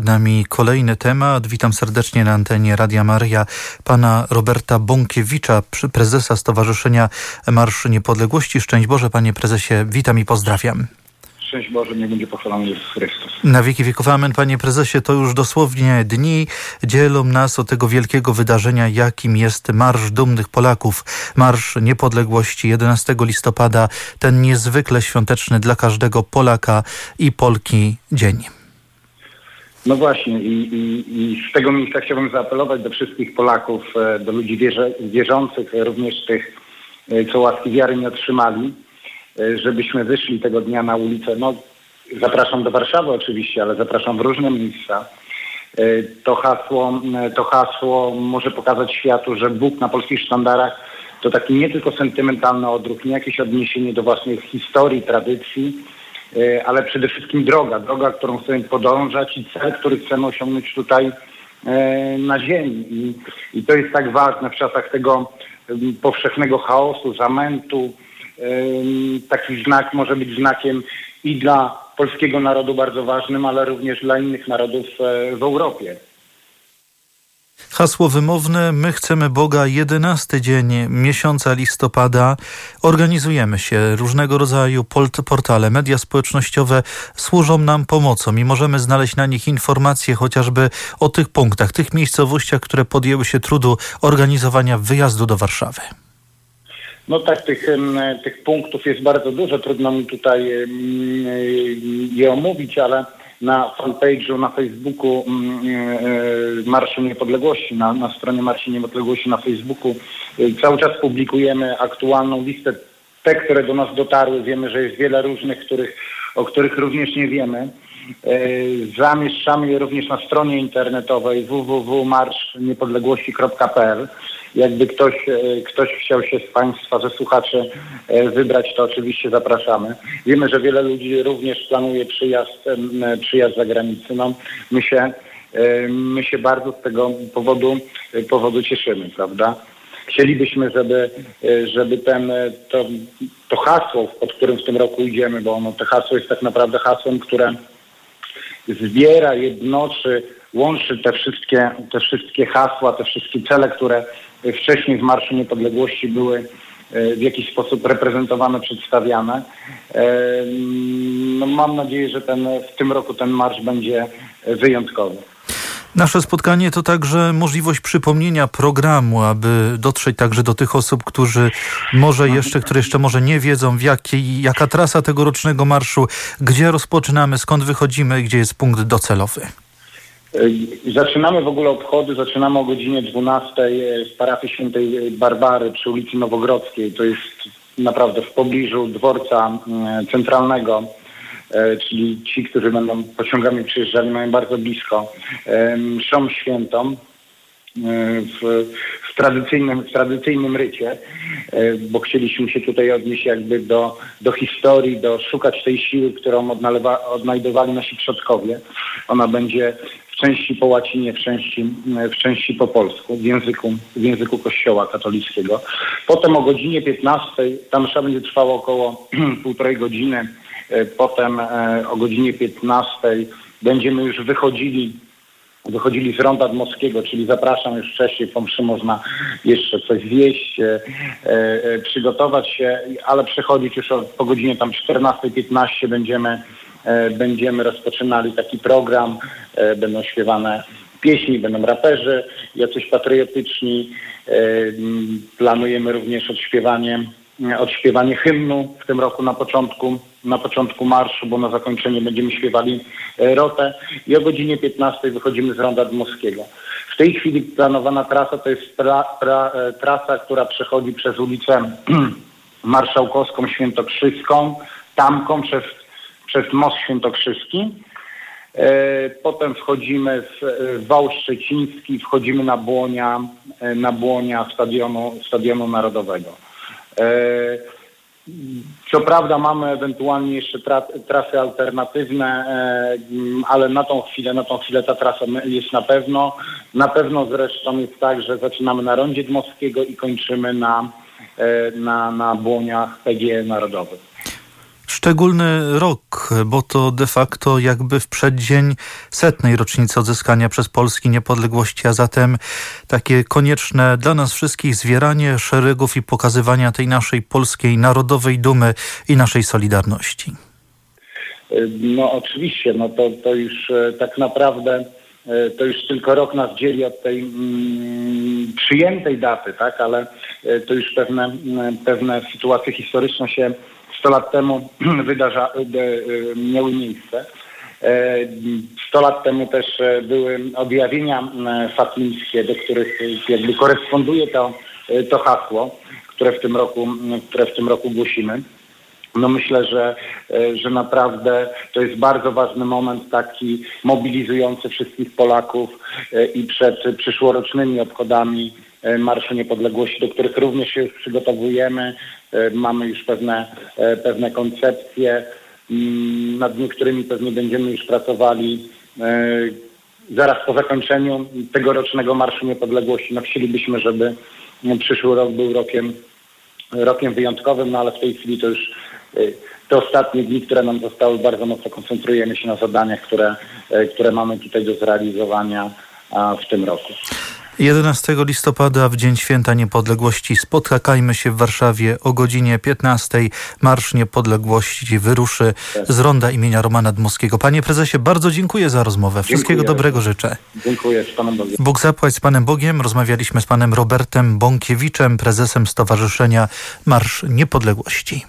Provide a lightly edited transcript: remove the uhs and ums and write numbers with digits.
Przed nami kolejny temat. Witam serdecznie na antenie Radia Maryja pana Roberta Bąkiewicza, prezesa Stowarzyszenia Marsz Niepodległości. Szczęść Boże, panie prezesie, witam i pozdrawiam. Szczęść Boże, niech będzie pochwalony Jezus Chrystus. Na wieki wieków amen, panie prezesie. To już dosłownie dni dzielą nas od tego wielkiego wydarzenia, jakim jest Marsz Dumnych Polaków. Marsz Niepodległości 11 listopada, ten niezwykle świąteczny dla każdego Polaka i Polki dzień. No właśnie i z tego miejsca chciałbym zaapelować do wszystkich Polaków, do ludzi wierzących, również tych, co łaski wiary nie otrzymali, żebyśmy wyszli tego dnia na ulicę. No, zapraszam do Warszawy oczywiście, ale zapraszam w różne miejsca. To hasło może pokazać światu, że Bóg na polskich sztandarach to taki nie tylko sentymentalny odruch, nie jakieś odniesienie do własnej historii, tradycji, ale przede wszystkim droga, którą chcemy podążać i cel, który chcemy osiągnąć tutaj na ziemi. I to jest tak ważne w czasach tego powszechnego chaosu, zamętu. Taki znak może być znakiem i dla polskiego narodu bardzo ważnym, ale również dla innych narodów w Europie. Hasło wymowne: my chcemy Boga. 11 dzień miesiąca listopada. Organizujemy się. Różnego rodzaju portale, media społecznościowe służą nam pomocą i możemy znaleźć na nich informacje chociażby o tych punktach, tych miejscowościach, które podjęły się trudu organizowania wyjazdu do Warszawy. No tak, tych punktów jest bardzo dużo. Trudno mi tutaj je omówić, ale na fanpage'u, na Facebooku Marszu Niepodległości, na stronie Marszu Niepodległości na Facebooku cały czas publikujemy aktualną listę. Te, które do nas dotarły, wiemy, że jest wiele różnych, o których również nie wiemy. Zamieszczamy je również na stronie internetowej www.marszniepodległości.pl. Jakby ktoś chciał się z Państwa, ze słuchaczy wybrać, to oczywiście zapraszamy. Wiemy, że wiele ludzi również planuje przyjazd za granicę. No, my się bardzo z tego powodu cieszymy, prawda? Chcielibyśmy, żeby to hasło, pod którym w tym roku idziemy, bo to hasło jest tak naprawdę hasłem, które zbiera, jednoczy, łączy te wszystkie hasła, te wszystkie cele, które wcześniej w Marszu Niepodległości były w jakiś sposób reprezentowane, przedstawiane. No, mam nadzieję, że w tym roku ten marsz będzie wyjątkowy. Nasze spotkanie to także możliwość przypomnienia programu, aby dotrzeć także do tych osób, które jeszcze może nie wiedzą, jaka trasa tegorocznego marszu, gdzie rozpoczynamy, skąd wychodzimy, gdzie jest punkt docelowy. Zaczynamy w ogóle obchody, o godzinie 12 w parafii Świętej Barbary przy ulicy Nowogrodzkiej. To jest naprawdę w pobliżu dworca centralnego, czyli ci, którzy będą pociągami przyjeżdżali, mają bardzo blisko mszą świętą w tradycyjnym rycie, bo chcieliśmy się tutaj odnieść jakby do historii, szukać tej siły, którą odnajdowali nasi przodkowie. Ona będzie w części po łacinie, w części po polsku, w języku Kościoła katolickiego. Potem o godzinie 15, ta msza będzie trwała około półtorej godziny. Potem o godzinie 15 będziemy już wychodzili z Ronda Dmowskiego, czyli zapraszam już wcześniej, po mszy można jeszcze coś zjeść, przygotować się, ale przechodzić już po godzinie tam 14:15 będziemy rozpoczynali taki program, będą śpiewane pieśni, będą raperzy, jacyś patriotyczni. Planujemy również odśpiewanie hymnu w tym roku na początku marszu, bo na zakończenie będziemy śpiewali rotę i o godzinie 15 wychodzimy z Ronda Dmowskiego. W tej chwili planowana trasa to jest trasa, która przechodzi przez ulicę Marszałkowską, Świętokrzyską, Tamką, przez Most Świętokrzyski. Potem wchodzimy w Wał Szczeciński, wchodzimy na błonia Stadionu Narodowego. Co prawda mamy ewentualnie jeszcze trasy alternatywne, ale na tą chwilę ta trasa jest na pewno. Na pewno zresztą jest tak, że zaczynamy na Rondzie Dmowskiego i kończymy na błoniach PGE Narodowych. Szczególny rok, bo to de facto jakby w przeddzień 100. rocznicy odzyskania przez Polski niepodległości, a zatem takie konieczne dla nas wszystkich zwieranie szeregów i pokazywania tej naszej polskiej narodowej dumy i naszej solidarności. No oczywiście, no to już tak naprawdę to już tylko rok nas dzieli od tej przyjętej daty, tak, ale to już pewne sytuacje historyczne się 100 lat temu miały miejsce. 100 lat temu też były objawienia fatimskie, do których jakby koresponduje to hasło, które w tym roku głosimy. No myślę, że naprawdę to jest bardzo ważny moment taki mobilizujący wszystkich Polaków i przed przyszłorocznymi obchodami Marszu Niepodległości, do których również się już przygotowujemy. Mamy już pewne koncepcje, nad niektórymi pewnie będziemy już pracowali zaraz po zakończeniu tegorocznego Marszu Niepodległości. No chcielibyśmy, żeby przyszły rok był rokiem wyjątkowym, no ale w tej chwili to już te ostatnie dni, które nam zostały, bardzo mocno koncentrujemy się na zadaniach, które mamy tutaj do zrealizowania w tym roku. 11 listopada w Dzień Święta Niepodległości spotkajmy się w Warszawie o godzinie 15. Marsz Niepodległości wyruszy z ronda imienia Romana Dmowskiego. Panie prezesie, bardzo dziękuję za rozmowę. Wszystkiego dobrego życzę. Dziękuję. Z Panem Bogiem. Bóg zapłać z Panem Bogiem. Rozmawialiśmy z panem Robertem Bąkiewiczem, prezesem Stowarzyszenia Marsz Niepodległości.